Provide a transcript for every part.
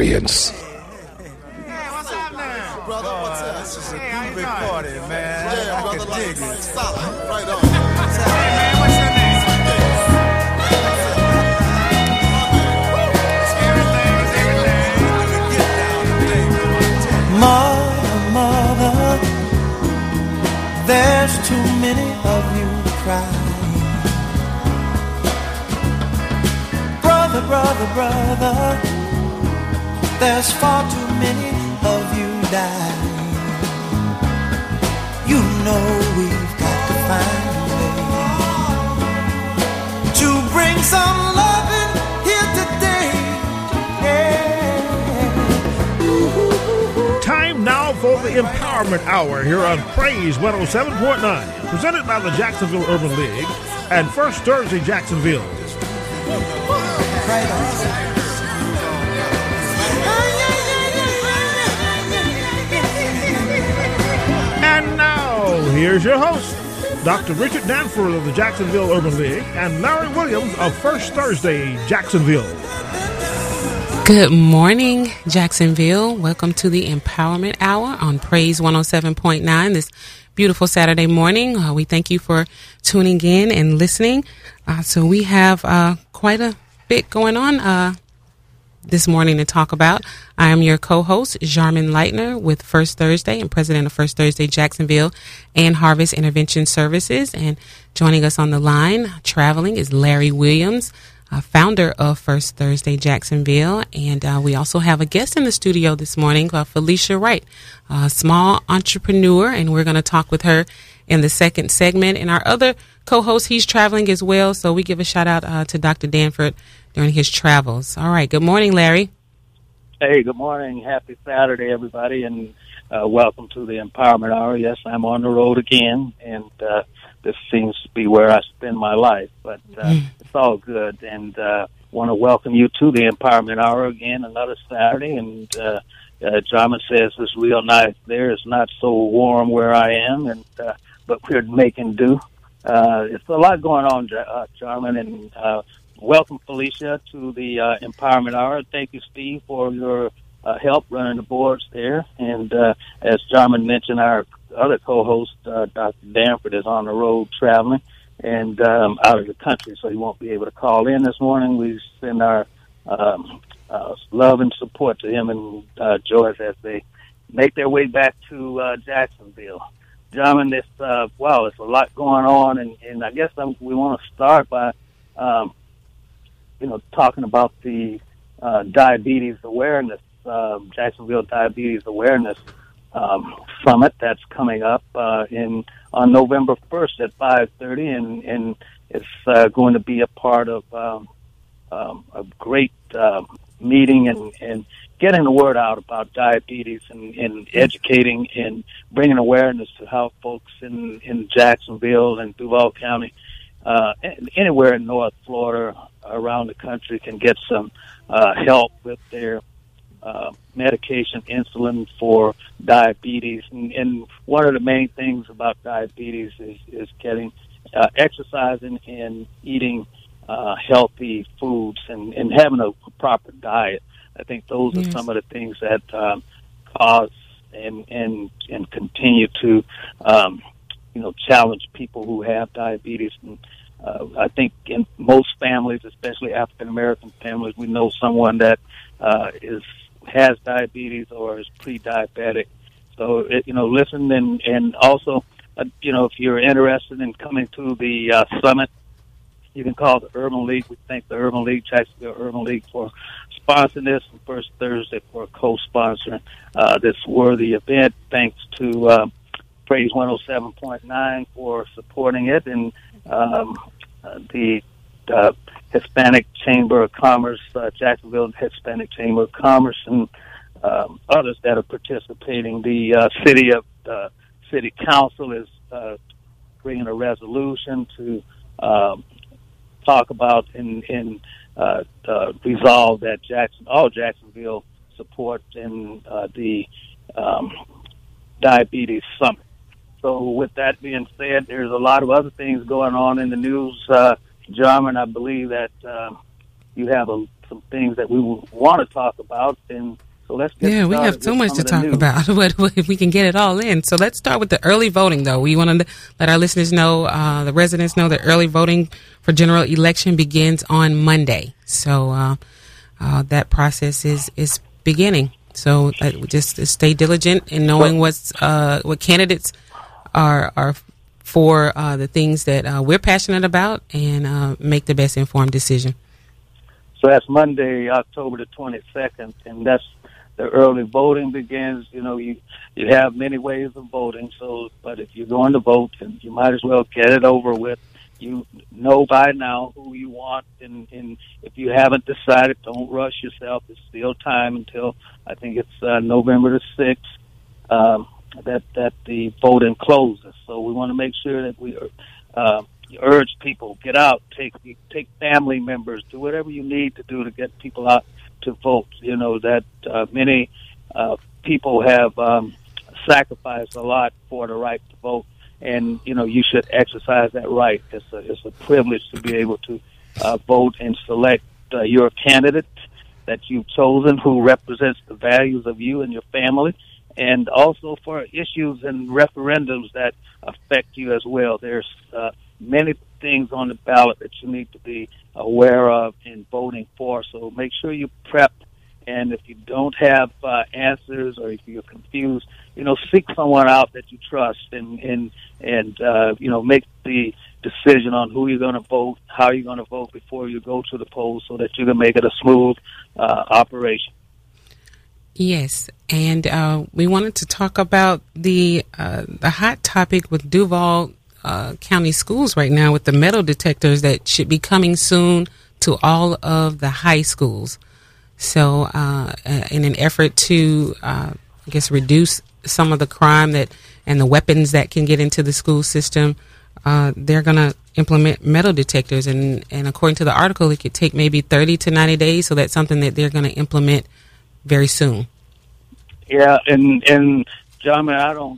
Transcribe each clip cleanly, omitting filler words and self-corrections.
experience. Hey, what's up now? Brother, what's up? This is a groovy party, man. Yeah, I brother, can dig like, it. stop. Right on. Hey, man, what's your name? Mother, there's too many of you crying. Brother, there's far too many of you dying. You know we've got to find a way to bring some loving here today. Yeah. Time now for the Empowerment Hour here on Praise 107.9, presented by the Jacksonville Urban League and First Thursday Jacksonville. Right on. And now, here's your host, Dr. Richard Danford of the Jacksonville Urban League and Larry Williams of First Thursday Jacksonville. Good morning, Jacksonville. Welcome to the Empowerment Hour on Praise 107.9 this beautiful Saturday morning. We thank you for tuning in and listening. So we have quite a bit going on this morning to talk about. I am your co-host, Jarman Leitner, with First Thursday and president of First Thursday Jacksonville and Harvest Intervention Services. And joining us on the line, traveling, is Larry Williams, founder of First Thursday Jacksonville. And we also have a guest in the studio this morning, Felicia Wright, a small entrepreneur, and we're going to talk with her in the second segment. And our other co-host, he's traveling as well, so we give a shout out to Dr. Danford during his travels. All right. Good morning, Larry. Hey, good morning. Happy Saturday, everybody, and welcome to the Empowerment Hour. Yes, I'm on the road again, and this seems to be where I spend my life, but it's all good, and want to welcome you to the Empowerment Hour again, another Saturday, and Jarman says it's real nice there. It's not so warm where I am, and but we're making do. It's a lot going on, Jarman, and welcome, Felicia, to the Empowerment Hour. Thank you, Steve, for your help running the boards there. And as Jarman mentioned, our other co-host, Dr. Danford, is on the road traveling and out of the country, so he won't be able to call in this morning. We send our love and support to him and Joyce as they make their way back to Jacksonville. Jarman, it's a lot going on, and I guess we want to start by talking about the diabetes awareness, Jacksonville Diabetes Awareness Summit that's coming up on November 1st at 5:30, and it's going to be a part of a great meeting and getting the word out about diabetes and educating and bringing awareness to how folks in Jacksonville and Duval County, anywhere in North Florida, around the country, can get some help with their medication, insulin for diabetes. And one of the main things about diabetes is getting exercising and eating healthy foods and having a proper diet. I think those are some of the things that cause and continue to challenge people who have diabetes. And I think in most families, especially African American families, we know someone that has diabetes or is pre-diabetic. So listen, and also if you're interested in coming to the summit, you can call the Urban League. We thank the Urban League, Jacksonville Urban League, for sponsoring this, and First Thursday for co-sponsoring this worthy event. Thanks to Praise 107.9 for supporting it, and the Hispanic Chamber of Commerce, Jacksonville Hispanic Chamber of Commerce, and others that are participating. The City Council is bringing a resolution to talk about and resolve that all Jacksonville support in the Diabetes Summit. So with that being said, there's a lot of other things going on in the news. Jarman, I believe that you have some things that we want to talk about. And so let's get started. We have too much to talk about, but if we can get it all in. So let's start with the early voting, though. We want to let our listeners know, the residents know, that early voting for general election begins on Monday. So that process is beginning. So just stay diligent in knowing what candidates are for the things that we're passionate about, and make the best informed decision. So that's Monday, October the 22nd, and that's the early voting begins. You know, you have many ways of voting. So, but if you're going to vote, then you might as well get it over with. You know by now who you want, and if you haven't decided, don't rush yourself. There's still time until I think it's November the 6th that the voting closes. So we want to make sure that we urge people, get out, take family members, do whatever you need to do to get people out to vote. You know that many people have sacrificed a lot for the right to vote. And, you know, you should exercise that right. It's a privilege to be able to vote and select your candidate that you've chosen, who represents the values of you and your family, and also for issues and referendums that affect you as well. There's many things on the ballot that you need to be aware of in voting for. So make sure you prep. And if you don't have answers, or if you're confused, you know, seek someone out that you trust, and you know, make the decision on who you're going to vote, how you're going to vote before you go to the polls, so that you can make it a smooth operation. Yes, and we wanted to talk about the hot topic with Duval County Schools right now, with the metal detectors that should be coming soon to all of the high schools. So in an effort to, I guess, reduce some of the crime and the weapons that can get into the school system, they're going to implement metal detectors. And according to the article, it could take maybe 30 to 90 days. So that's something that they're going to implement very soon. Yeah, and John, I don't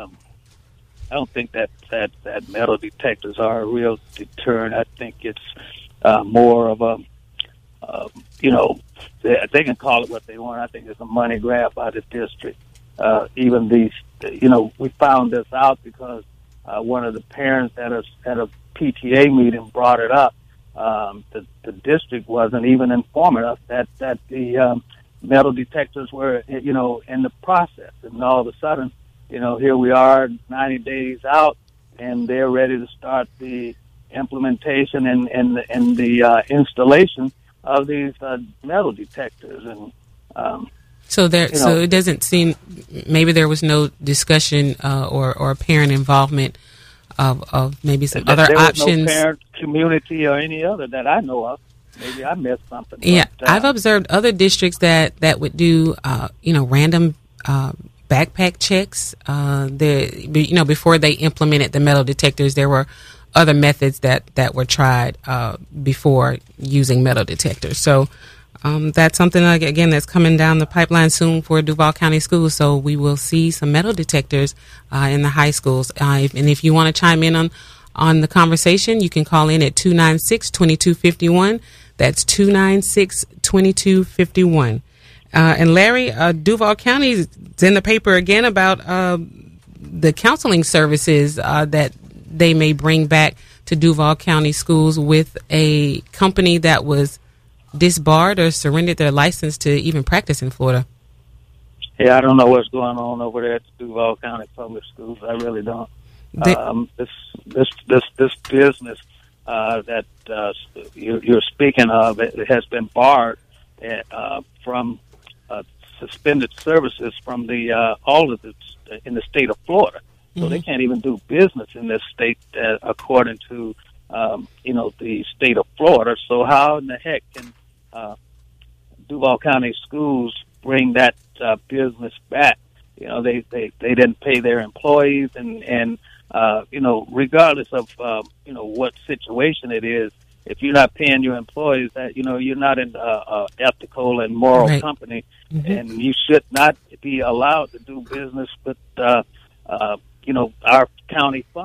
think that metal detectors are a real deterrent. I think it's more of a you know, they can call it what they want. I think it's a money grab by the district. Even these, you know, we found this out because one of the parents at a PTA meeting brought it up. The district wasn't even informing us that the metal detectors were, you know, in the process. And all of a sudden, you know, here we are 90 days out, and they're ready to start the implementation and the installation of these metal detectors. And so it doesn't seem, maybe there was no discussion or parent involvement of maybe some other options. There was no parent community or any other that I know of. Maybe I missed something. Yeah, but, I've observed other districts that would do you know, random backpack checks. Before they implemented the metal detectors, there were other methods that were tried before using metal detectors. So that's something, again, that's coming down the pipeline soon for Duval County Schools. So we will see some metal detectors in the high schools. And if you want to chime in on the conversation, you can call in at 296-2251. That's 296-2251. And Larry, Duval County is in the paper again about the counseling services that they may bring back to Duval County Schools, with a company that was disbarred or surrendered their license to even practice in Florida. Yeah, I don't know what's going on over there at the Duval County Public Schools. I really don't. This business that you're speaking of, it has been barred from suspended services from the all of it in the state of Florida. So they can't even do business in this state according to, the state of Florida. So how in the heck can Duval County Schools bring that business back? You know, they didn't pay their employees, and regardless of what situation it is, if you're not paying your employees, that you're not an ethical and moral company, and you should not be allowed to do business with our county funds.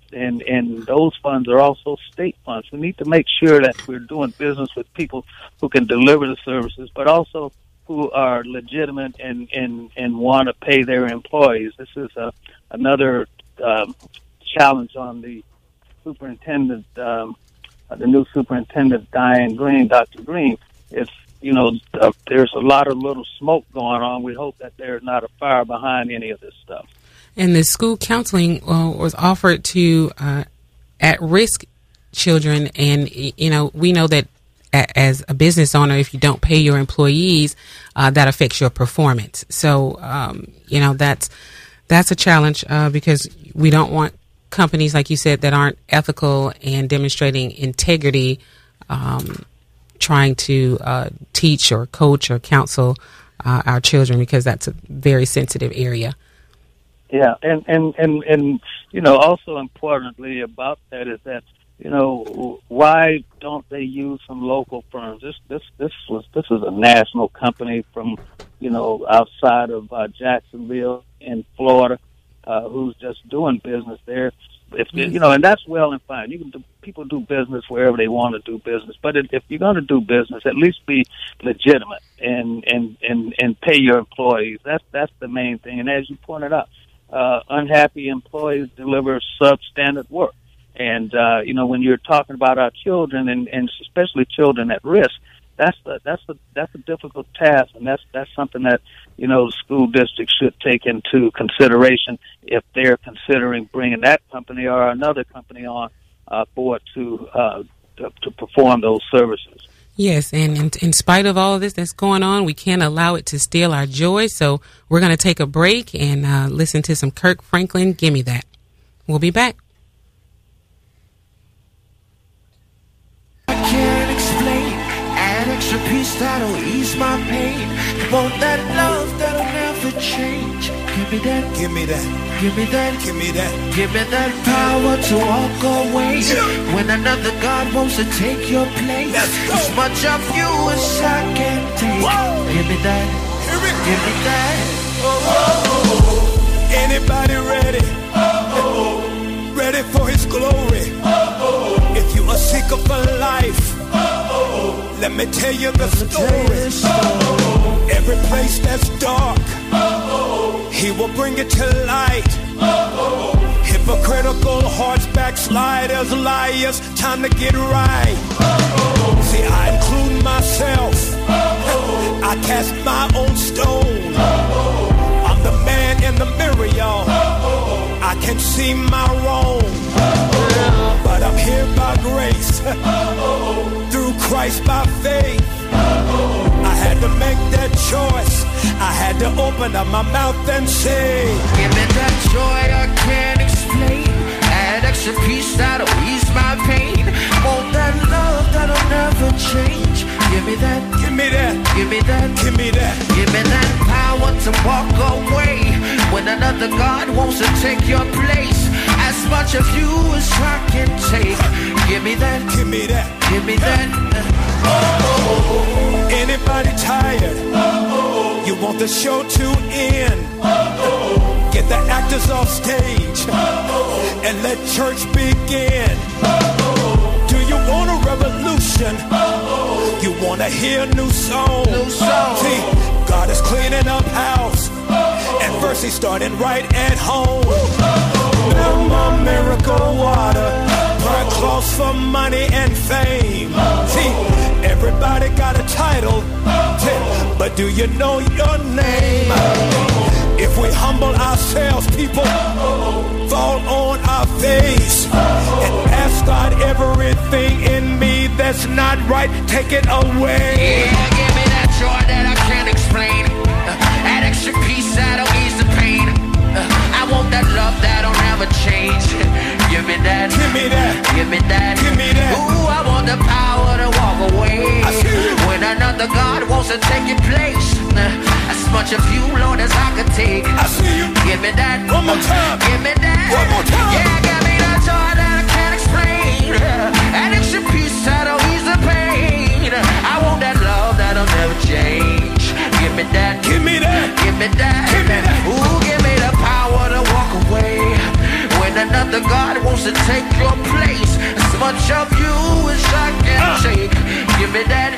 and those funds are also state funds. We need to make sure that we're doing business with people who can deliver the services, but also who are legitimate and want to pay their employees. This is another challenge on the superintendent, the new superintendent, Diane Green, Dr. Green. It's, there's a lot of little smoke going on. We hope that there's not a fire behind any of this stuff. And the school counseling was offered to at-risk children, and we know that as a business owner, if you don't pay your employees, that affects your performance. So, that's a challenge because we don't want companies, like you said, that aren't ethical and demonstrating integrity, trying to teach or coach or counsel our children, because that's a very sensitive area. Yeah, and also importantly about that is that, why don't they use some local firms? This is a national company from, outside of Jacksonville in Florida, who's just doing business there. And that's well and fine. People do business wherever they want to do business, but if you're going to do business, at least be legitimate and pay your employees. That's the main thing. And as you pointed out, unhappy employees deliver substandard work. And when you're talking about our children and especially children at risk, that's a difficult task, and that's something that the school district should take into consideration if they're considering bringing that company or another company on board to perform those services. Yes, and in spite of all of this that's going on, we can't allow it to steal our joy. So we're going to take a break and listen to some Kirk Franklin. Give me that. We'll be back. Extra piece that'll ease my pain. Want that love that'll never change. Give me that, give me that, give me that, give me that, give me that power to walk away when another God wants to take your place. As much of you as I can take. Give me that, give me that. Anybody ready? Ready for His glory? If you are seeker for life, let me tell you the story. Every place that's dark, He will bring it to light. Hypocritical hearts, backsliders, liars, time to get right. See, I include myself. I cast my own stone. I'm the man in the mirror, y'all. I can see my wrong, but I'm here by grace, through Christ by faith. I had to make that choice. I had to open up my mouth and say, give me that joy I can't explain. Add extra peace that'll ease my pain. Want that love that'll never change. Give me that, give me that, give me that, give me that, give me that power to walk away when another God wants to take your place. As much of you as I can take. Give me that, give me that, give me that. Anybody tired? You want the show to end? Get the actors off stage and let church begin. Do you want a revolution? You want to hear a new song? See, God is cleaning up house, and first He's starting right at home. Now my miracle water, burn clothes for money and fame. See, everybody got a title, but do you know your name? If we humble ourselves, people, fall on our face and ask God, everything in me that's not right, take it away. Yeah, give me that joy that I can't explain. That extra peace that'll ease the pain. I want that love that'll never change. Give me that, give me that, give me that, give me that. Ooh, I want the power to walk away when another God wants to take your place. As much of you, Lord, as I could take. I see you. Give me that. One more time. Give me that. One more time. Yeah, give me that joy that I can't explain. An extra peace that'll ease the pain. I want that love that'll never change. Give me that. Give me that. Give me that. Give me that. Ooh, give me the power to walk away when another The God wants to take your place. As much of you as I can take. Give me that.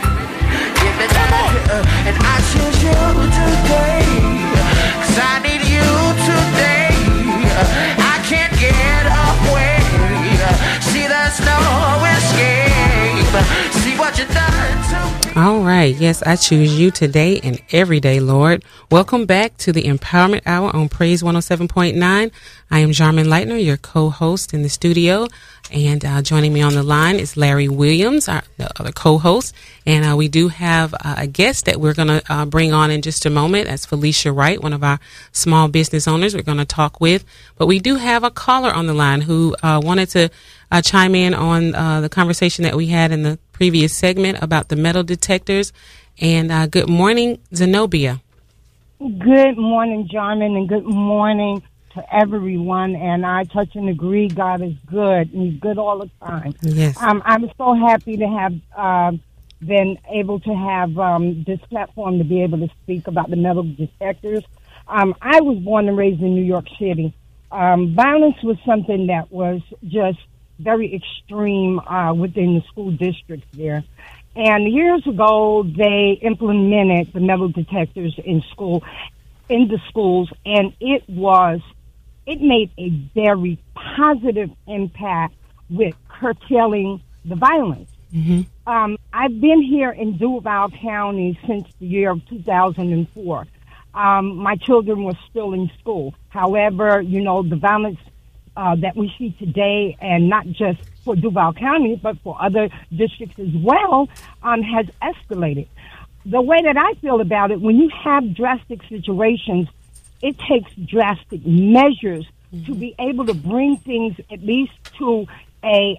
And I choose you today. 'Cause I need you today. I can't get away. See, there's no escape. See what you done to me. All right. Yes, I choose you today and every day, Lord. Welcome back to the Empowerment Hour on Praise 107.9. I am Jarman Leitner, your co-host in the studio. And joining me on the line is Larry Williams, the other co-host. And we do have a guest that we're going to bring on in just a moment. That's Felicia Wright, one of our small business owners we're going to talk with. But we do have a caller on the line who wanted to chime in on the conversation that we had in the previous segment about the metal detectors. And good morning, Zenobia. Good morning, Jarman, and good morning to everyone. And I touch and agree, God is good, and He's good all the time. Yes. I'm so happy to have been able to have this platform to be able to speak about the metal detectors. I was born and raised in New York City. Violence was something that was just very extreme within the school districts there. And years ago, they implemented the metal detectors in the schools, and it made a very positive impact with curtailing the violence. Mm-hmm. I've been here in Duval County since the year of 2004. My children were still in school. However, the violence that we see today, and not just for Duval County, but for other districts as well, has escalated. The way that I feel about it, when you have drastic situations, it takes drastic measures to be able to bring things at least to a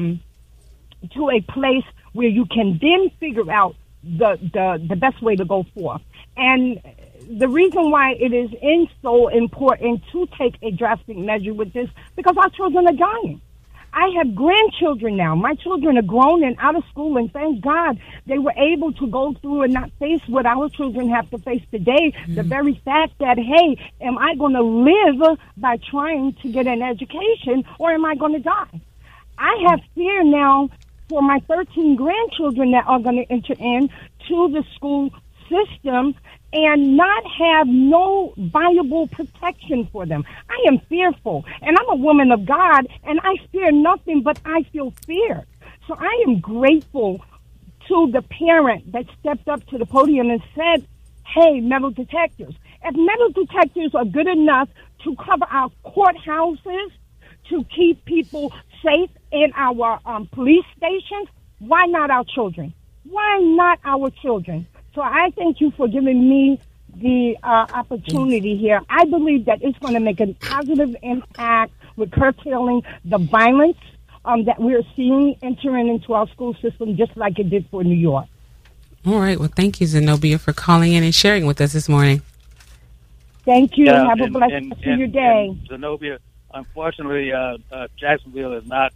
place where you can then figure out the best way to go forth. And the reason why it is so important to take a drastic measure with this, because our children are dying. I have grandchildren now. My children are grown and out of school, and thank God they were able to go through and not face what our children have to face today. Mm-hmm. The very fact that, hey, am I going to live by trying to get an education, or am I going to die? I have fear now for my 13 grandchildren that are going to enter into the school system and not have no viable protection for them. I am fearful, and I'm a woman of God, and I fear nothing, but I feel fear. So I am grateful to the parent that stepped up to the podium and said, hey, metal detectors. If metal detectors are good enough to cover our courthouses, to keep people safe in our police stations, why not our children? Why not our children? So I thank you for giving me the opportunity here. I believe that it's going to make a positive impact with curtailing the violence that we're seeing entering into our school system, just like it did for New York. All right. Well, thank you, Zenobia, for calling in and sharing with us this morning. Thank you. Have a blessed rest of your day. Zenobia, unfortunately, Jacksonville is not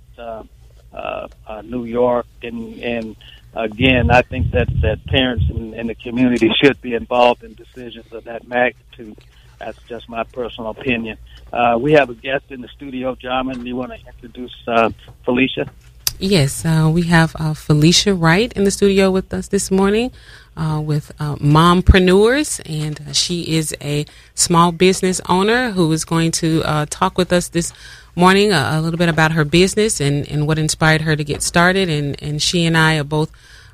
New York, and again, I think that parents in the community should be involved in decisions of that magnitude. That's just my personal opinion. We have a guest in the studio, Jarman. Do you want to introduce Felicia? Yes, we have Felicia Wright in the studio with us this morning with Mompreneurs, and she is a small business owner who is going to talk with us this morning a little bit about her business and what inspired her to get started. And she and I are both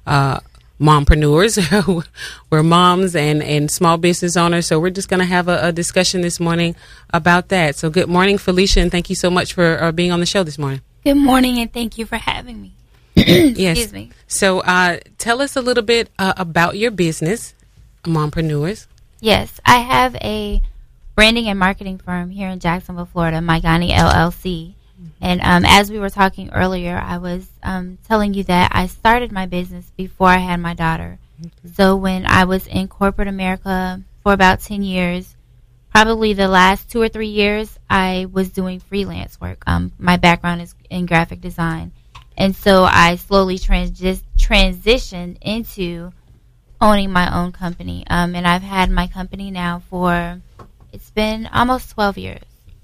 mompreneurs. We're moms and small business owners, so we're just going to have a discussion this morning about that. So good morning, Felicia, and thank you so much for being on the show this morning. Good morning, and thank you for having me. Yes. Excuse me. So tell us a little bit about your business, Mompreneurs. Yes, I have a branding and marketing firm here in Jacksonville, Florida, Maigani LLC. And as we were talking earlier, I was telling you that I started my business before I had my daughter. Okay. So when I was in corporate America for about 10 years, probably the last 2 or 3 years, I was doing freelance work. My background is in graphic design. And so I slowly transitioned into owning my own company. And I've had my company now for, it's been almost 12 years.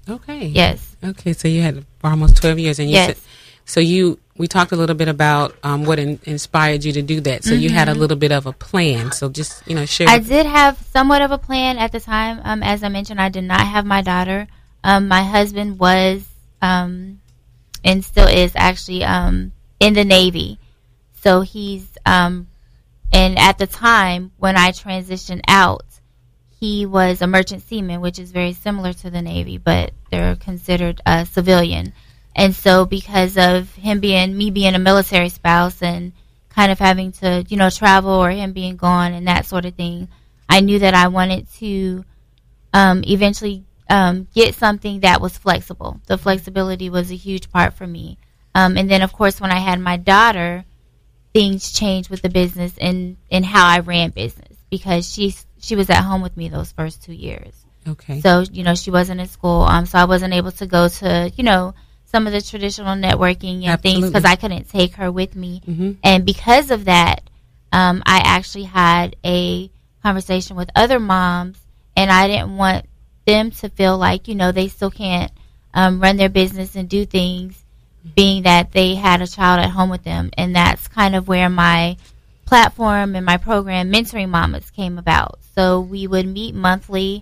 Okay. Yes. Okay, so you had for almost 12 years. And you Yes. said, we talked a little bit about what inspired you to do that. So you had a little bit of a plan. So just, share. I did have somewhat of a plan at the time. As I mentioned, I did not have my daughter. My husband was and still is actually in the Navy. So he's, and at the time when I transitioned out, he was a merchant seaman, which is very similar to the Navy, but they're considered a civilian. And so because of me being a military spouse and kind of having to, travel or him being gone and that sort of thing, I knew that I wanted to eventually get something that was flexible. The flexibility was a huge part for me. And then, of course, when I had my daughter, things changed with the business and how I ran business because she was at home with me those first 2 years. Okay. So, she wasn't in school. So I wasn't able to go to, some of the traditional networking and things because I couldn't take her with me. Mm-hmm. And because of that, I actually had a conversation with other moms, and I didn't want them to feel like, they still can't run their business and do things, being that they had a child at home with them. And that's kind of where my platform and my program, Mentoring Mamas, came about. So we would meet monthly.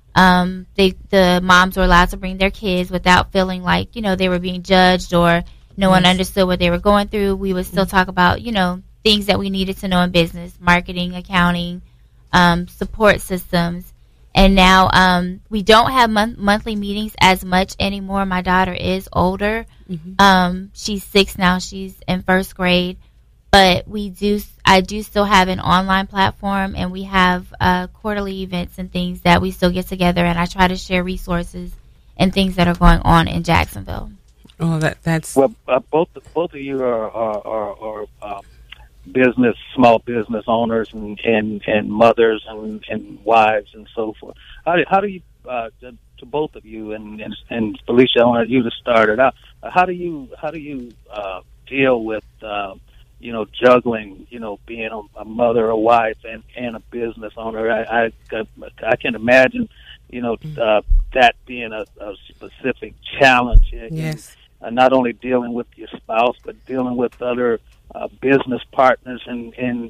The moms were allowed to bring their kids without feeling like, they were being judged or no one understood what they were going through. We would still talk about, things that we needed to know in business, marketing, accounting, support systems. And now we don't have monthly meetings as much anymore. My daughter is older. Mm-hmm. She's 6 now. She's in first grade. But I do still have an online platform, and we have quarterly events and things that we still get together, and I try to share resources and things that are going on in Jacksonville. Oh, that's well. Both of you are small business owners and mothers and wives and so forth. How do you to both of you and Felicia, I wanted you to start it out. How do you deal with juggling, being a mother, a wife, and a business owner? I can imagine, that being a specific challenge. Yes. Not only dealing with your spouse, but dealing with other business partners and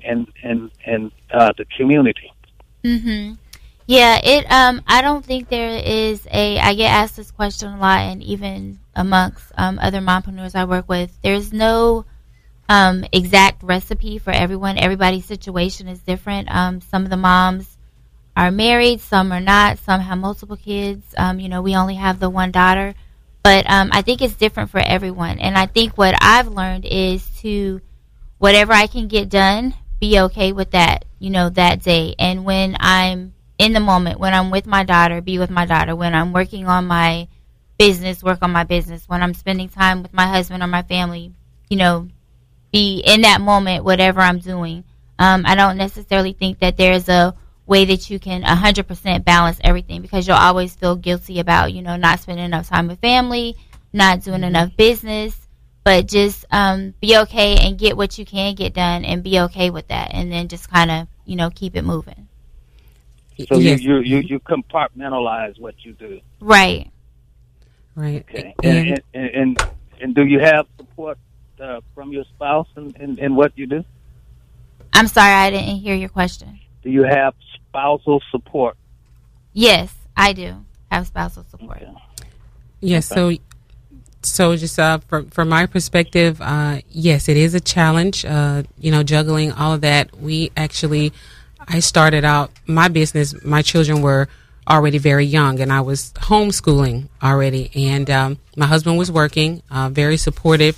the community. Mm-hmm. Yeah, I don't think there is I get asked this question a lot, and even amongst other mompreneurs I work with, there's no exact recipe for everyone. Everybody's situation is different. Some of the moms are married, some are not, some have multiple kids. We only have the one daughter, but I think it's different for everyone. And I think what I've learned is to, whatever I can get done, be okay with that, that day. And when I'm in the moment, when I'm with my daughter, be with my daughter. When I'm working on my business, work on my business. When I'm spending time with my husband or my family, be in that moment, whatever I'm doing. I don't necessarily think that there's a way that you can 100% balance everything, because you'll always feel guilty about, not spending enough time with family, not doing enough business. But just be okay and get what you can get done and be okay with that, and then just kind of, keep it moving. So yes. you compartmentalize what you do. Right. Right. Okay. And do you have support from your spouse in what you do? I'm sorry, I didn't hear your question. Do you have spousal support? Yes, I do have spousal support. Okay. Yes. Okay. So just from my perspective, yes, it is a challenge. Juggling all of that. I started out my business. My children were already very young, and I was homeschooling already. And my husband was working, very supportive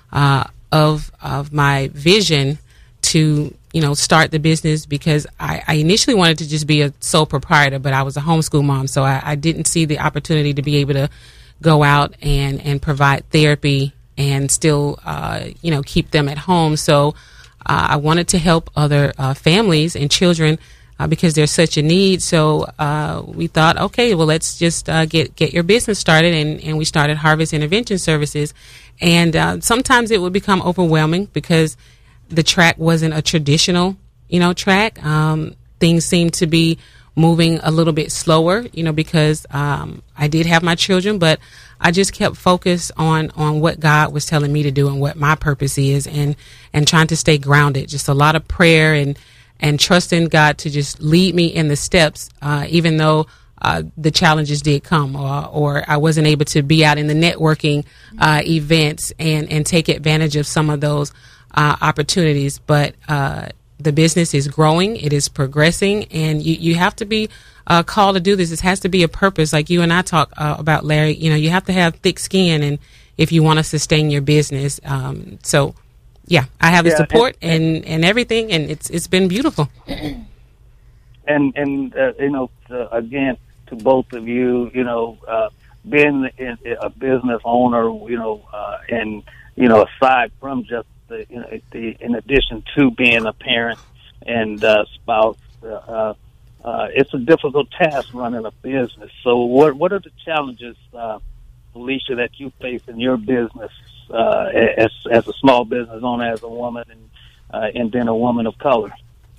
of my vision to start the business, because I initially wanted to just be a sole proprietor, but I was a homeschool mom, so I didn't see the opportunity to be able to go out and provide therapy and still keep them at home. So I wanted to help other families and children because there's such a need. So we thought, okay, well, let's just get your business started, and we started Harvest Intervention Services. And sometimes it would become overwhelming because the track wasn't a traditional track. Things seemed to be moving a little bit slower, because I did have my children, but I just kept focused on what God was telling me to do and what my purpose is, and trying to stay grounded. Just a lot of prayer and trusting God to just lead me in the steps, even though the challenges did come, or I wasn't able to be out in the networking events and take advantage of some of those opportunities. But the business is growing, it is progressing, and you have to be called to do this. It has to be a purpose, like you and I talk about, Larry. You have to have thick skin, and if you want to sustain your business. So, yeah, I have the support and everything, and it's been beautiful. And again, to both of you, being a business owner, and aside from just in addition to being a parent and spouse, it's a difficult task running a business. So, what are the challenges, Felicia, that you face in your business as a small business owner, as a woman, and then a woman of color?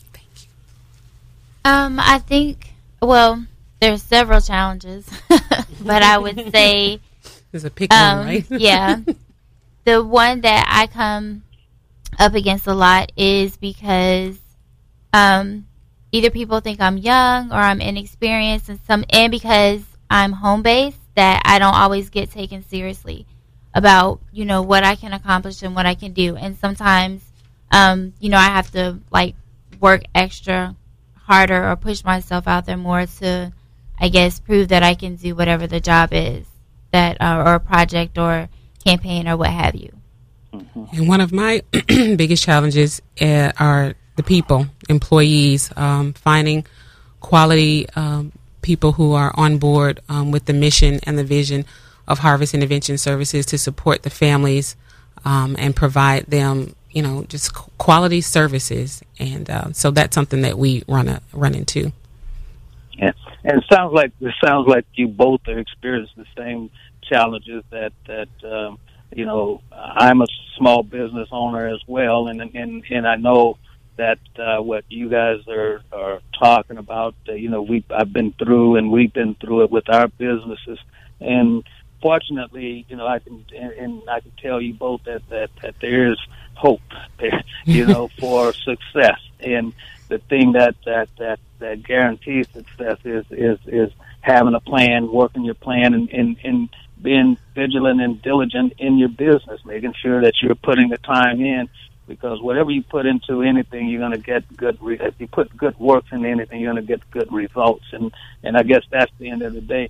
I think, there's several challenges, but I would say there's a pick one, right? Yeah. The one that I come up against a lot is because either people think I'm young or I'm inexperienced, and because I'm home based, that I don't always get taken seriously about what I can accomplish and what I can do. And sometimes I have to work extra harder or push myself out there more to, I guess, prove that I can do whatever the job is, that or a project or campaign or what have you. Mm-hmm. And one of my biggest challenges are the people, employees, finding quality people who are on board with the mission and the vision of Harvest Intervention Services to support the families and provide them, just quality services. And so that's something that we run into. Yeah, and it sounds like you both are experiencing the same challenges that I'm a small business owner as well, and I know that what you guys are talking about, I've been through, and we've been through it with our businesses, and fortunately, I can tell you both that there is hope there, for success. And the thing that guarantees success is having a plan, working your plan, and being vigilant and diligent in your business, making sure that you're putting the time in, because whatever you put into anything, you're going to get good. If you put good work into anything, you're going to get good results. And I guess that's the end of the day.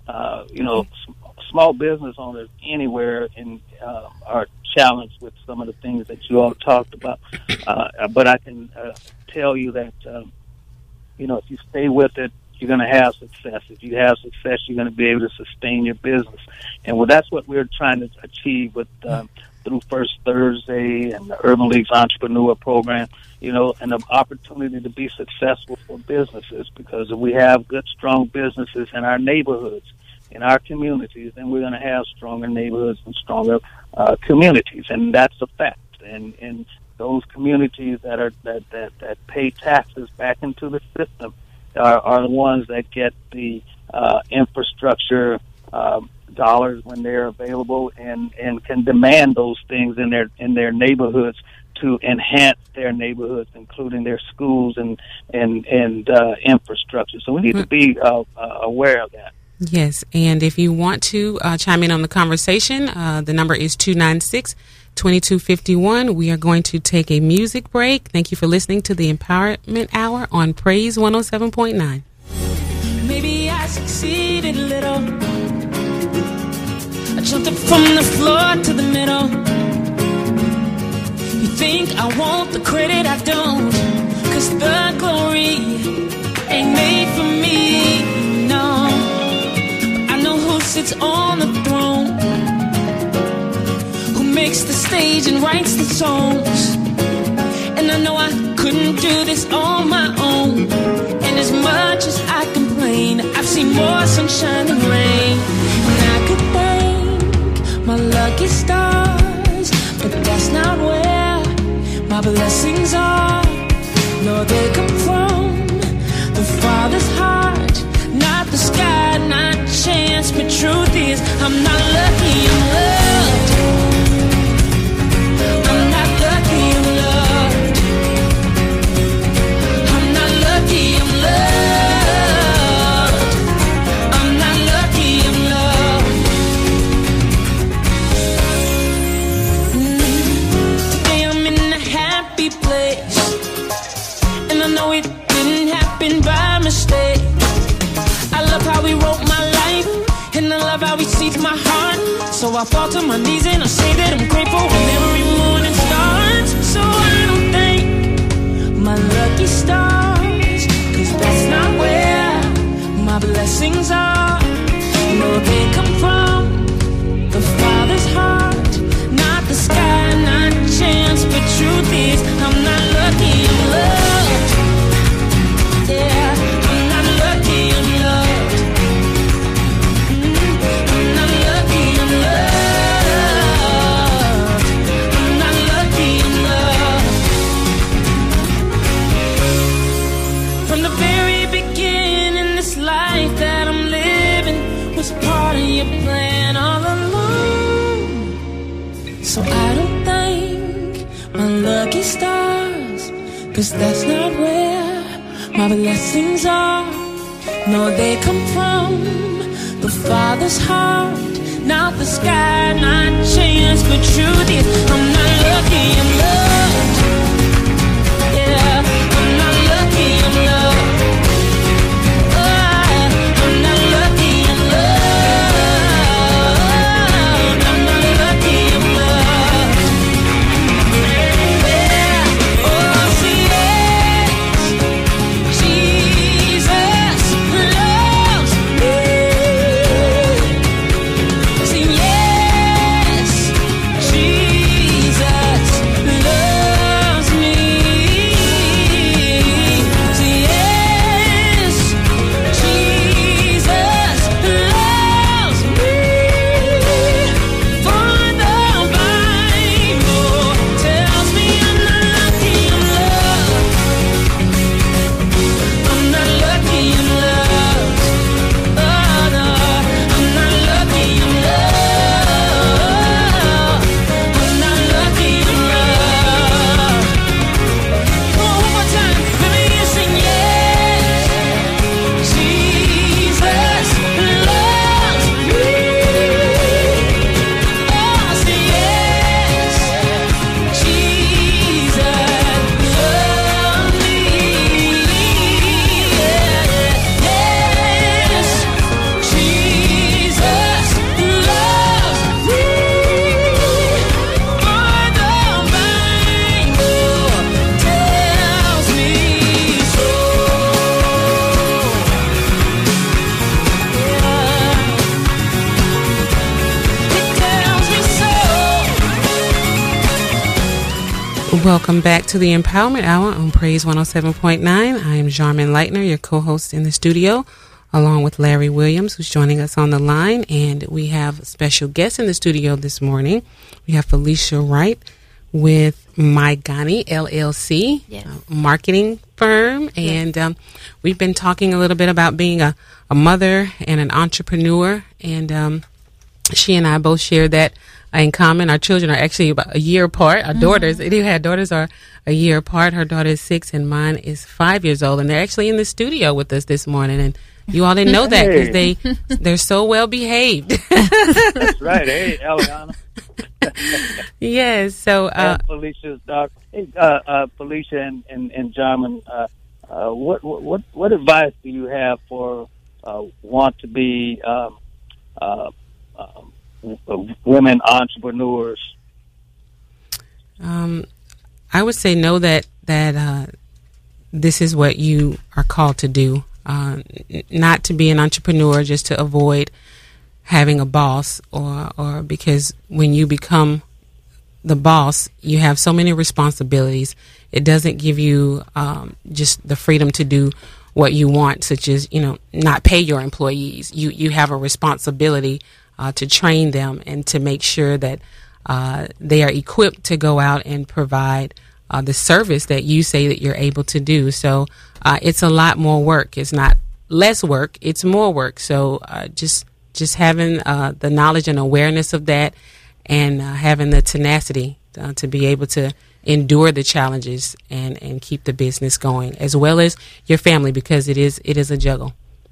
Small business owners anywhere are challenged with some of the things that you all talked about. But I can tell you that, if you stay with it, you're going to have success. If you have success, you're going to be able to sustain your business. And that's what we're trying to achieve with through First Thursday and the Urban League's Entrepreneur Program, and the opportunity to be successful for businesses. Because if we have good, strong businesses in our neighborhoods, in our communities, then we're going to have stronger neighborhoods and stronger communities, and that's a fact. And those communities that pay taxes back into the system are the ones that get the infrastructure dollars when they're available, and can demand those things in their neighborhoods to enhance their neighborhoods, including their schools and infrastructure. So we need to be aware of that. Yes, and if you want to chime in on the conversation, the number is 296-2251. We are going to take a music break. Thank you for listening to the Empowerment Hour on Praise 107.9. Maybe I succeeded a little. I jumped up from the floor to the middle. You think I want the credit, I don't, 'cause the glory ain't made for me, no. Who sits on the throne, who makes the stage and writes the songs. And I know I couldn't do this on my own. And as much as I complain, I've seen more sunshine than rain. And I could thank my lucky stars, but that's not where my blessings are. No, they come from the Father's heart. I'm not lucky, I'm loved. I'm not lucky, I'm loved. I'm not lucky, I'm loved. I'm not lucky, I'm loved. Today I'm in a happy place, and I know it didn't happen by mistake. I love how he wrote my life, and I love how he sees my heart. So I fall to my knees and I say that I'm grateful when every morning starts. So I don't thank my lucky stars, 'cause that's not where my blessings are. No, they come from the Father's heart, not the sky, not chance. But truth is, I'm not lucky, I'm loved. Yeah, I'm not lucky, I'm loved. I'm not lucky, I'm loved. I'm not lucky, I'm loved. From the very beginning, this life that I'm living was part of your plan all along. So I don't thank my lucky stars, 'cause that's not where my blessings are. No, they come from the Father's heart, not the sky, not chance. But truth is, I'm not lucky, I'm loved. Yeah, I'm not lucky, I'm loved. I'm not lucky, I'm loved. I'm not lucky, I'm loved. Yeah, oh, see, yes, Jesus loves me. See, yes, Jesus loves me. See, yes, Jesus loves me. For the Bible tells me I'm not lucky, I'm loved. I'm not lucky, I'm loved. Oh no, I'm not lucky, I'm loved. I'm not lucky, I'm loved. Come on, one more time. Let me hear you sing, yes, Jesus loves me. Oh, say yes, Jesus loves me. Yes, Jesus loves me. For the Bible tells me so. It tells me so. Welcome back to the Empowerment Hour on Praise 107.9. I am Jarman Lightner, your co-host in the studio, along with Larry Williams, who's joining us on the line. And we have a special guest in the studio this morning. We have Felicia Wright with Maigani LLC, Yes. marketing firm. And we've been talking a little bit about being a mother and an entrepreneur. And she and I both share that in common. Our children are actually about a year apart. Our daughters, our daughters are a year apart. Her daughter is 6 and mine is 5 years old. And they're actually in the studio with us this morning. And you all didn't know that because they're so well behaved. That's right. Hey, Eliana. Yes. So, Felicia's daughter. Hey, Felicia and Jarman, what advice do you have for want to be women entrepreneurs? I would say know that this is what you are called to do. Not to be an entrepreneur just to avoid having a boss, or because when you become the boss, you have so many responsibilities. It doesn't give you just the freedom to do what you want, such as, not pay your employees. You have a responsibility to train them and to make sure that they are equipped to go out and provide the service that you say that you're able to do. So it's a lot more work. It's not less work. It's more work. So just just having the knowledge and awareness of that, and having the tenacity to be able to endure the challenges and keep the business going, as well as your family, because it is a juggle.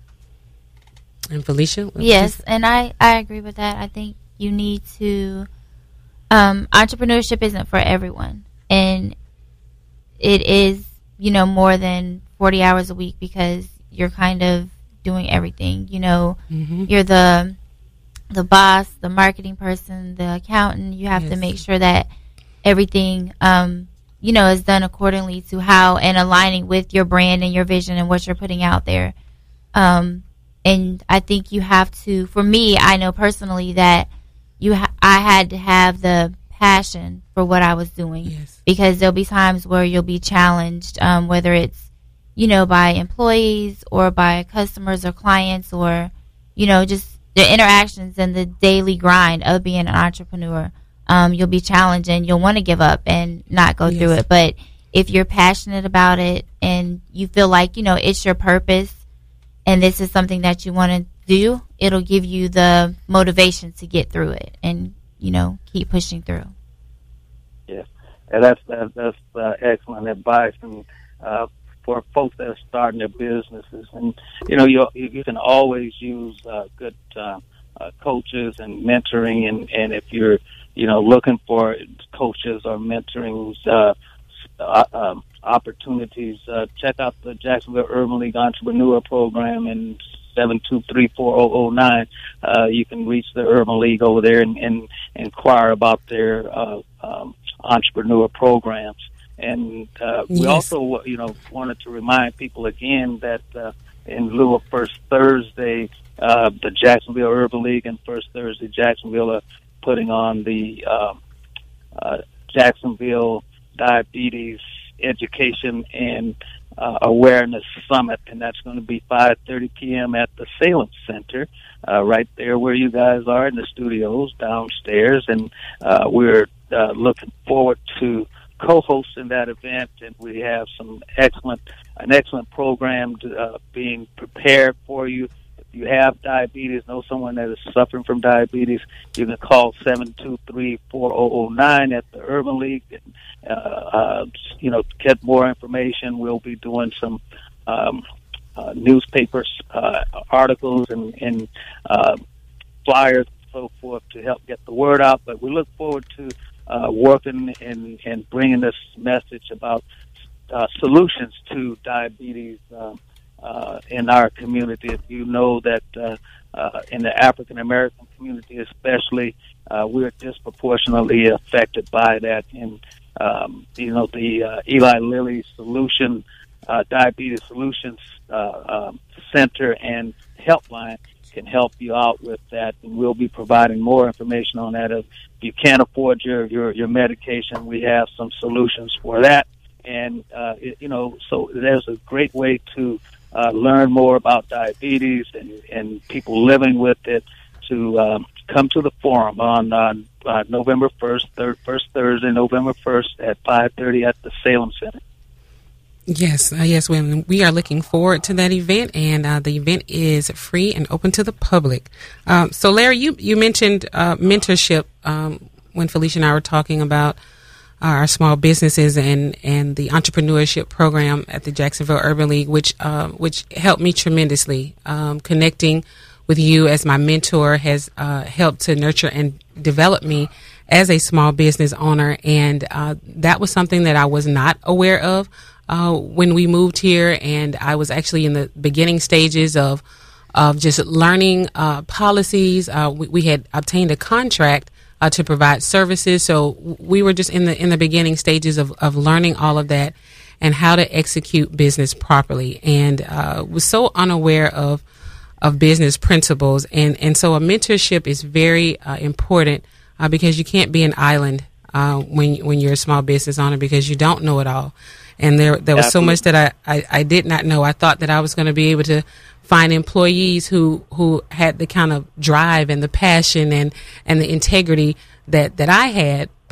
And Felicia? Yes, and I agree with that. I think you need to, entrepreneurship isn't for everyone. And it is, more than 40 hours a week, because you're kind of doing everything. You're the boss, the marketing person, the accountant. You have to make sure that everything, is done accordingly to how and aligning with your brand and your vision and what you're putting out there. And I think you have to, for me, I know personally that I had to have the passion for what I was doing, because there'll be times where you'll be challenged, whether it's, by employees or by customers or clients, or, just the interactions and the daily grind of being an entrepreneur. You'll be challenged and you'll want to give up and not go through it. But if you're passionate about it and you feel like, it's your purpose and this is something that you want to do, it'll give you the motivation to get through it and, keep pushing through. Yes, and that's excellent advice, and for folks that are starting their businesses. And, you can always use good coaches and mentoring, and if you're, looking for coaches or mentoring opportunities, check out the Jacksonville Urban League Entrepreneur Program and 723-4009. You can reach the Urban League over there and inquire about their entrepreneur programs. And we also, wanted to remind people again that in lieu of First Thursday, the Jacksonville Urban League and First Thursday Jacksonville are putting on the Jacksonville Diabetes Education and Awareness Summit, and that's going to be 5:30 p.m. at the Salem Center, right there where you guys are in the studios downstairs. And we're looking forward to co-hosting that event, and we have an excellent program being prepared for you. If you have diabetes, know someone that is suffering from diabetes, you can call 723-4009 at the Urban League. Get more information. We'll be doing some newspapers, articles, and flyers and so forth to help get the word out. But we look forward to working and bringing this message about solutions to diabetes in our community. If you know that in the African American community especially, we're disproportionately affected by that. And the Eli Lilly Solution Diabetes Solutions Center and Helpline can help you out with that, and we'll be providing more information on that. If you can't afford your medication, we have some solutions for that. And so there's a great way to learn more about diabetes and people living with it, to come to the forum on November 1st, first Thursday, November 1st at 5:30 at the Salem Center. Yes, we are looking forward to that event, and the event is free and open to the public. So, Larry, you mentioned mentorship when Felicia and I were talking about our small businesses and the entrepreneurship program at the Jacksonville Urban League, which helped me tremendously. Connecting with you as my mentor has helped to nurture and develop me as a small business owner, and that was something that I was not aware of when we moved here, and I was actually in the beginning stages of just learning policies. We had obtained a contract to provide services, so we were just in the beginning stages of learning all of that and how to execute business properly, and was so unaware of business principles, and so a mentorship is very important because you can't be an island when you're a small business owner, because you don't know it all. And there was so much that I did not know. I thought that I was going to be able to find employees who had the kind of drive and the passion and the integrity that I had,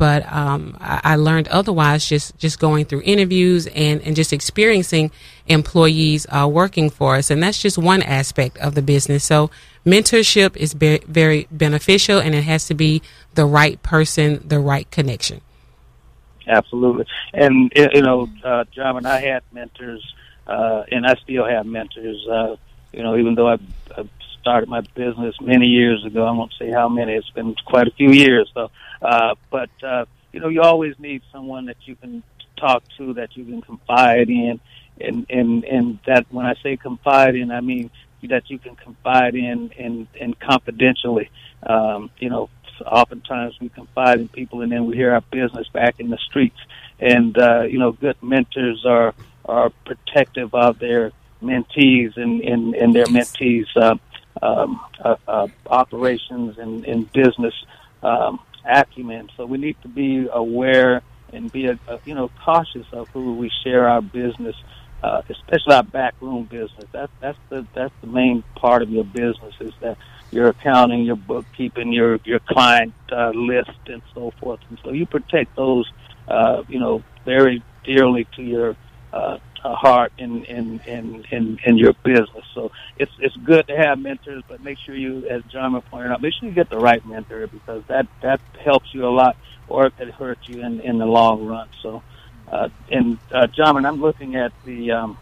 But I learned otherwise just going through interviews and just experiencing employees working for us. And that's just one aspect of the business. So mentorship is very beneficial, and it has to be the right person, the right connection. Absolutely. And, John, and I had mentors, and I still have mentors, even though I've started my business many years ago. I won't say how many. It's been quite a few years, though. But you always need someone that you can talk to, that you can confide in. And that when I say confide in, I mean that you can confide in confidentially. Oftentimes we confide in people, and then we hear our business back in the streets. And, good mentors are protective of their mentees and their mentees' operations and business acumen. So we need to be aware and be cautious of who we share our business, especially our backroom business. That's the main part of your business, is that your accounting, your bookkeeping, your client list, and so forth. And so you protect those, very dearly to your heart in your business. So it's good to have mentors, but make sure you, as John pointed out, make sure you get the right mentor, because that helps you a lot, or it could hurt you in the long run. So, John, I'm looking at the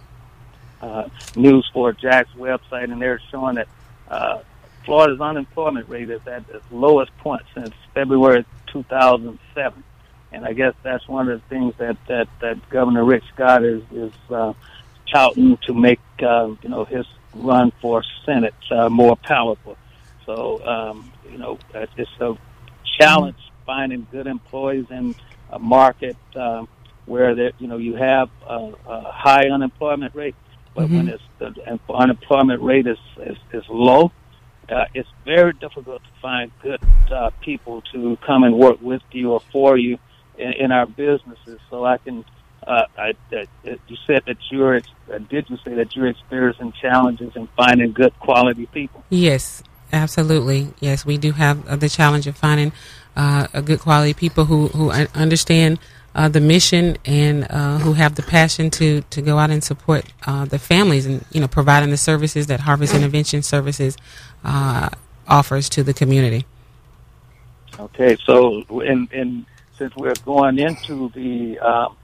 News 4 Jax website, and they're showing that Florida's unemployment rate is at its lowest point since February 2007. And I guess that's one of the things that Governor Rick Scott is touting to make his run for Senate more powerful. So it's a challenge finding good employees in a market where you have a high unemployment rate, but when the unemployment rate is low, it's very difficult to find good people to come and work with you or for you in our businesses. So I can, you said that did you say that you're experiencing challenges in finding good quality people? Yes, absolutely. Yes, we do have the challenge of finding a good quality people who understand the mission and who have the passion to go out and support the families and, providing the services that Harvest Intervention Services offers to the community. Okay, so since we're going into the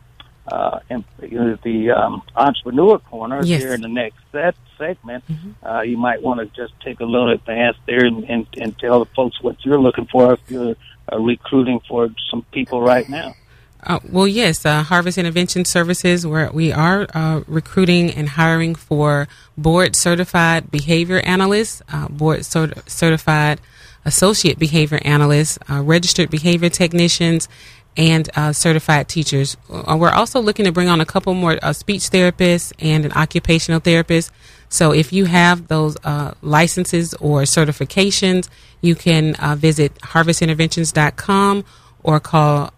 entrepreneur corner here in the next segment, you might want to just take a little advance there and tell the folks what you're looking for if you're recruiting for some people right now. Well, yes, Harvest Intervention Services, where we are recruiting and hiring for board-certified behavior analysts, board-certified associate behavior analysts, registered behavior technicians, and certified teachers. We're also looking to bring on a couple more speech therapists and an occupational therapist. So if you have those licenses or certifications, you can visit harvestinterventions.com or call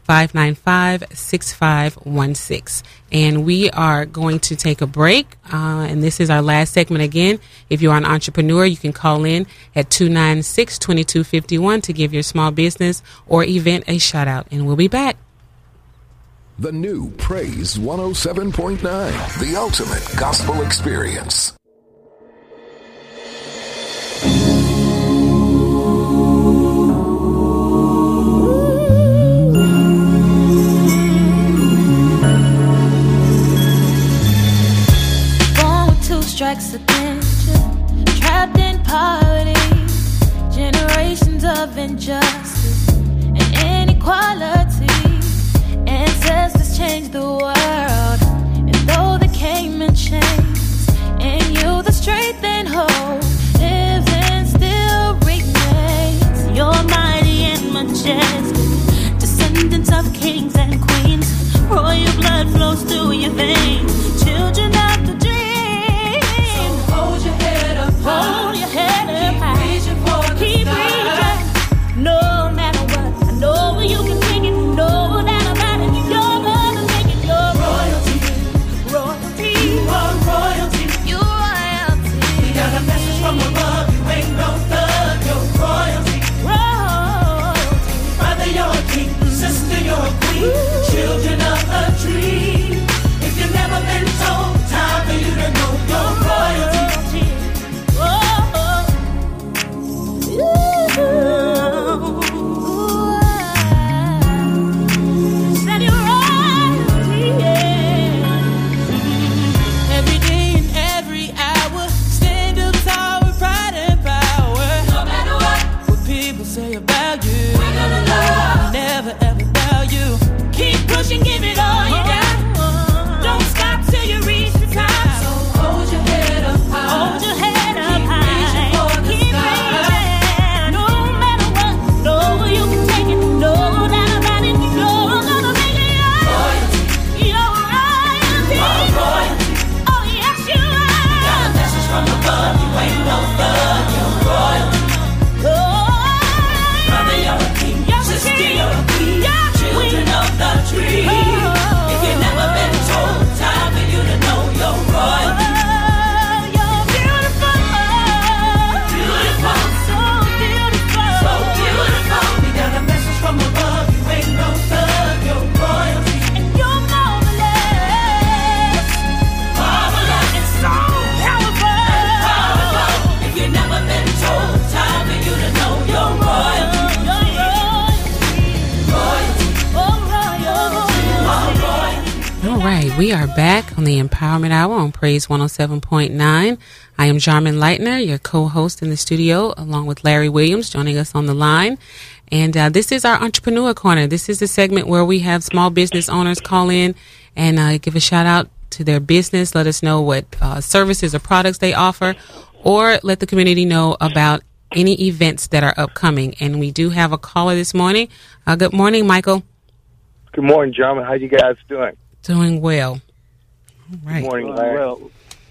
595-6516. And we are going to take a break. And this is our last segment again. If you are an entrepreneur, you can call in at 296-2251 to give your small business or event a shout out. And we'll be back. The new Praise 107.9, the ultimate gospel experience. Strikes against you, trapped in poverty, generations of injustice and inequality. Ancestors changed the world, and though they came in chains, in you the strength and hope lives and still remains. You're mighty and majestic, descendants of kings and queens. Royal blood flows through your veins, children of the dream. Hold your head up high. Keep reaching. No matter what, I know you can take it. No doubt about it. You're gonna make it. You're royalty. You are royalty. We got a message We are back on the Empowerment Hour on Praise 107.9. I am Jarman Leitner, your co-host in the studio, along with Larry Williams joining us on the line. And this is our Entrepreneur Corner. This is the segment where we have small business owners call in and give a shout out to their business, let us know what services or products they offer, or let the community know about any events that are upcoming. And we do have a caller this morning. Good morning, Michael. Good morning, Jarman. How you guys doing? Doing well. All right. Good morning, Larry. Well,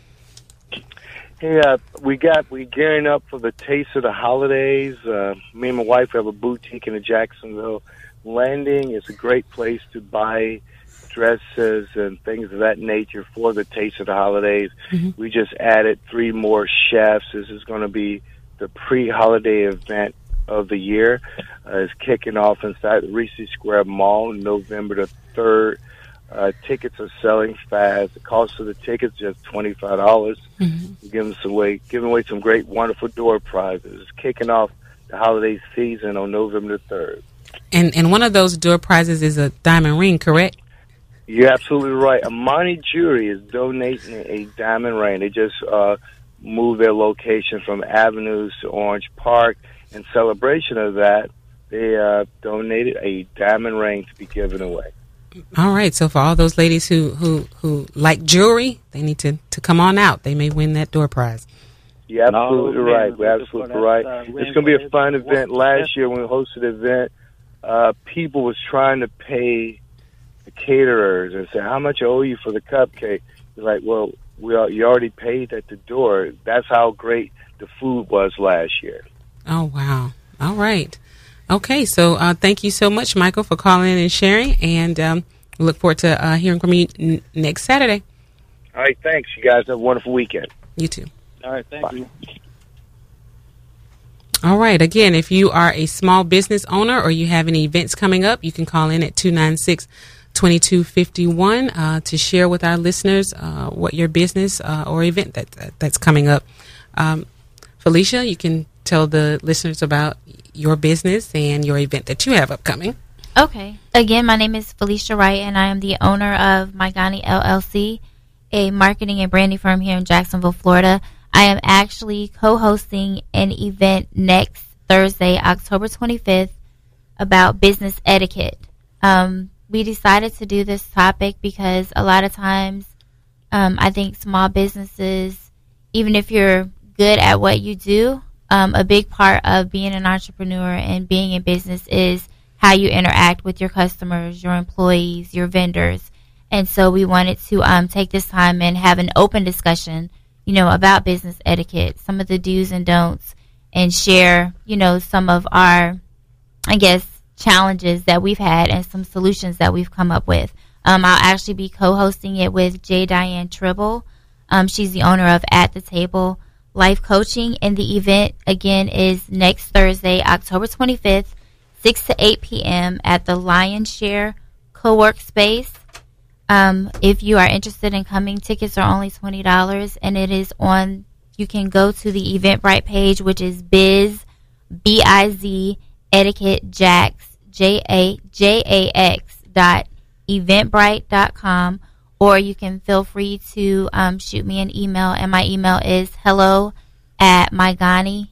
hey, we gearing up for the Taste of the Holidays. Me and my wife have a boutique in the Jacksonville Landing. It's a great place to buy dresses and things of that nature for the Taste of the Holidays. Mm-hmm. We just added 3 more chefs. This is going to be the pre-holiday event of the year. It's kicking off inside the Reese Square Mall November the 3rd. Tickets are selling fast. The cost of the tickets is just $25. Mm-hmm. We're giving away some great, wonderful door prizes. It's kicking off the holiday season on November the 3rd. And one of those door prizes is a diamond ring, correct? You're absolutely right. Amani Jewelry is donating a diamond ring. They just moved their location from Avenues to Orange Park. In celebration of that, they donated a diamond ring to be given away. All right. So for all those ladies who like jewelry, they need to come on out. They may win that door prize. You're absolutely right. We're absolutely right. It's going to be a fun event. Last year when we hosted the event, people was trying to pay the caterers and say, how much I owe you for the cupcake? It's like, well, you already paid at the door. That's how great the food was last year. Oh, wow. All right. Okay, so thank you so much, Michael, for calling in and sharing, and we look forward to hearing from you next Saturday. All right, thanks. You guys have a wonderful weekend. You too. All right, thank you. All right, again, if you are a small business owner or you have any events coming up, you can call in at 296-2251 to share with our listeners what your business or event that's coming up. Felicia, you can tell the listeners about your business and your event that you have upcoming. Okay. Again, my name is Felicia Wright, and I am the owner of Maigani LLC, a marketing and branding firm here in Jacksonville, Florida. I am actually co-hosting an event next Thursday, October 25th, about business etiquette. We decided to do this topic because a lot of times I think small businesses, even if you're good at what you do, a big part of being an entrepreneur and being in business is how you interact with your customers, your employees, your vendors. And so we wanted to take this time and have an open discussion, about business etiquette, some of the do's and don'ts, and share, some of our, challenges that we've had and some solutions that we've come up with. I'll actually be co-hosting it with J. Diane Tribble. She's the owner of At the Table Life Coaching, and the event again is next Thursday, October 25th, 6 to 8 p.m. at the Lion's Share Co-work Space. If you are interested in coming, tickets are only $20, and it is on. You can go to the Eventbrite page, which is BIZ Etiquette Jax JAX.eventbrite.com. Or you can feel free to shoot me an email, and my email is hello@Maigani,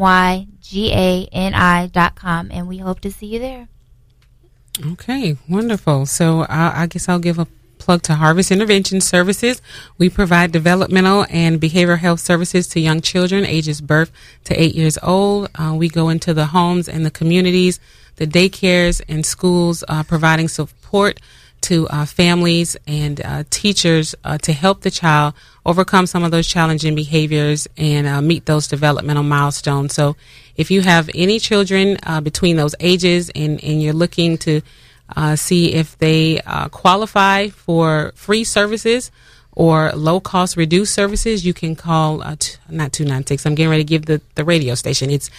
MYGANI.com, and we hope to see you there. Okay, wonderful. So I guess I'll give a plug to Harvest Intervention Services. We provide developmental and behavioral health services to young children ages birth to 8 years old. We go into the homes and the communities, the daycares and schools, providing support to families and teachers to help the child overcome some of those challenging behaviors and meet those developmental milestones. So if you have any children between those ages and you're looking to see if they qualify for free services or low-cost reduced services, you can call, not 296, I'm getting ready to give the radio station. It's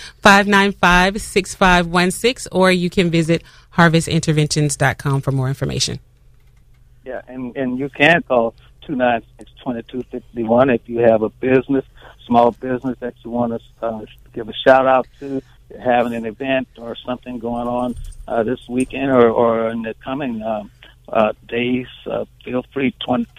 595-6516, or you can visit harvestinterventions.com for more information. Yeah, and you can call 296-2251 if you have a business, small business that you want to give a shout-out to, having an event or something going on this weekend or in the coming days, feel free,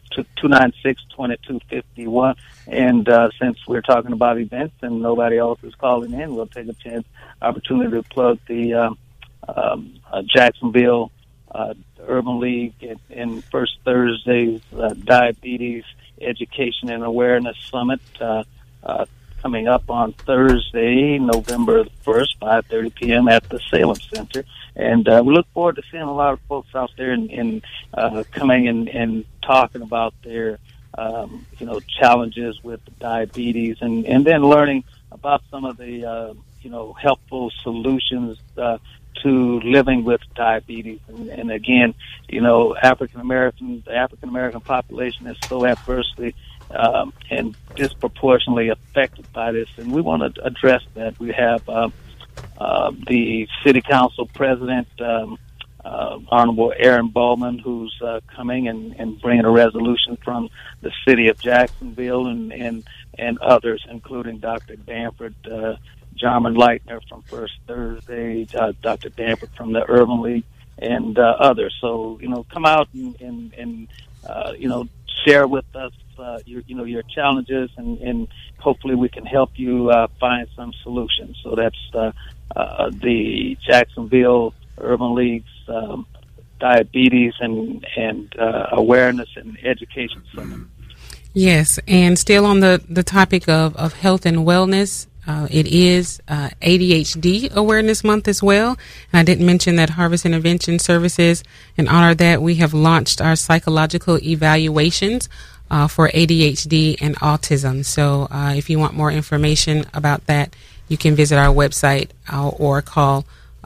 296-2251. And since we're talking about events and nobody else is calling in, we'll take a chance opportunity to plug the Jacksonville Urban League in First Thursday's Diabetes Education and Awareness Summit coming up on Thursday, November 1st, 5:30 p.m. at the Salem Center. And we look forward to seeing a lot of folks out there and coming and talking about their, challenges with diabetes and then learning about some of the, helpful solutions to living with diabetes. And again, the African American population is so adversely and disproportionately affected by this, and we want to address that. We have the City Council President, Honorable Aaron Bowman, who's coming and bringing a resolution from the City of Jacksonville and others, including Dr. Bamford, Jarman Leitner from First Thursday, Dr. Bamford from the Urban League, and others. So, come out and share with us your challenges, and hopefully we can help you find some solutions. So that's the Jacksonville Urban League's Diabetes and Awareness and Education Summit. Yes, and still on the topic of health and wellness, it is ADHD Awareness Month as well. And I didn't mention that Harvest Intervention Services, in honor of that, we have launched our psychological evaluations for ADHD and autism. So if you want more information about that, you can visit our website or call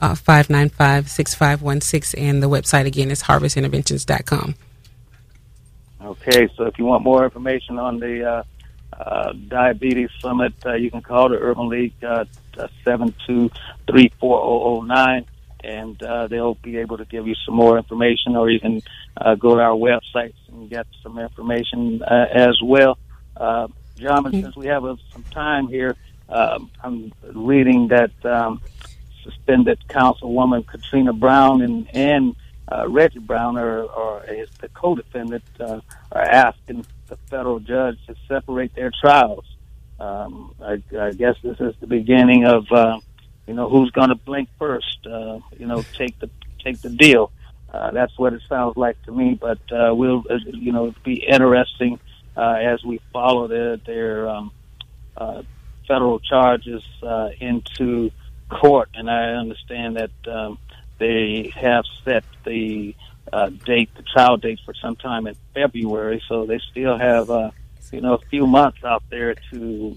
595-6516, and the website again is harvestinterventions.com. Okay, so if you want more information on the Diabetes Summit, you can call the Urban League 723-4009, and they'll be able to give you some more information, or you can go to our website and get some information as well. John, since we have some time here, I'm reading that suspended Councilwoman Katrina Brown and Reggie Brown, or the co-defendant, are asking the federal judge to separate their trials. I guess this is the beginning of who's going to blink first. Take the deal. That's what it sounds like to me. But we'll be interesting as we follow their federal charges into court. And I understand that they have set the trial date for sometime in February. So they still have a few months out there to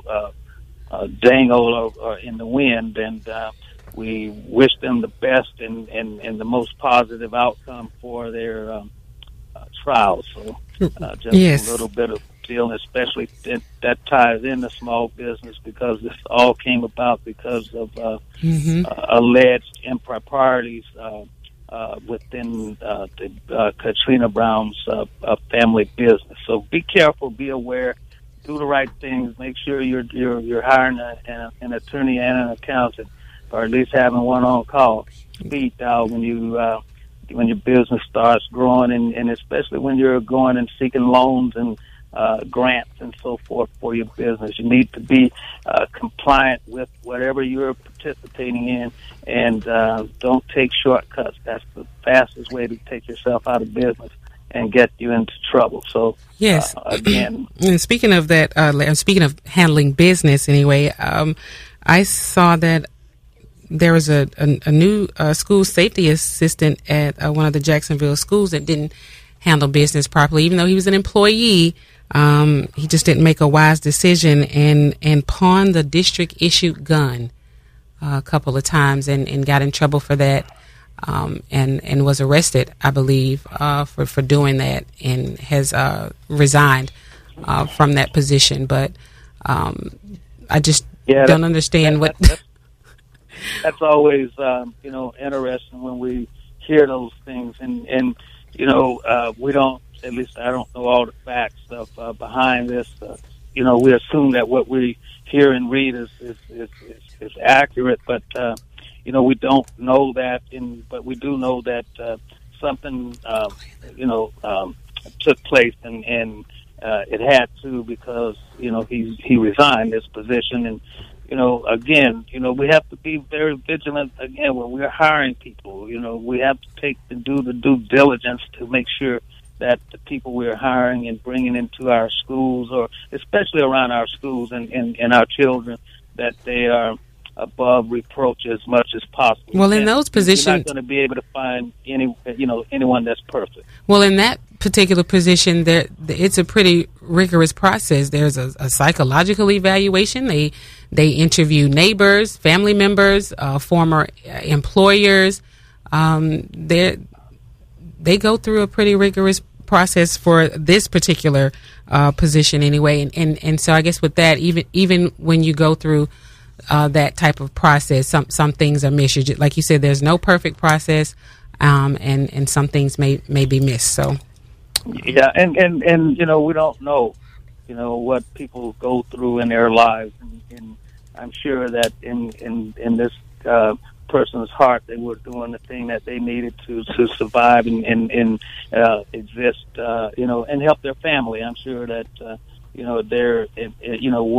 dangle or in the wind, and we wish them the best and the most positive outcome for their trial. So just yes. A little bit of deal, especially that ties into small business, because this all came about because of alleged improprieties within the Katrina Brown's family business. So be careful, be aware, do the right things. Make sure you're hiring an attorney and an accountant, or at least having one on call. Speed dial when your business starts growing, and especially when you're going and seeking loans and grants and so forth for your business. You need to be compliant with whatever you're participating in, and don't take shortcuts. That's the fastest way to take yourself out of business and get you into trouble. So yes, again, and speaking of that, speaking of handling business, anyway, I saw that there was a new school safety assistant at one of the Jacksonville schools that didn't handle business properly, even though he was an employee. He just didn't make a wise decision and pawned the district issued gun a couple of times and got in trouble for that, and was arrested, I believe, for doing that, and has resigned from that position. But I just don't understand what. That's always interesting when we hear those things, and we don't. At least I don't know all the facts stuff behind this. We assume that what we hear and read is accurate, but we don't know that. But we do know that something took place, and it had to, because he resigned his position. And again, we have to be very vigilant again when we're hiring people. We have to do the due diligence to make sure that the people we're hiring and bringing into our schools, or especially around our schools and our children, that they are above reproach as much as possible. Well, in those positions, you're not going to be able to find anyone that's perfect. Well, in that particular position, it's a pretty rigorous process. There's a psychological evaluation. They interview neighbors, family members, former employers. They go through a pretty rigorous process for this particular position anyway. And so I guess with that, even when you go through that type of process, some things are missed. Like you said, there's no perfect process, and some things may be missed. So yeah, and we don't know what people go through in their lives, and I'm sure that in this person's heart, they were doing the thing that they needed to survive and exist, and help their family. I'm sure that they're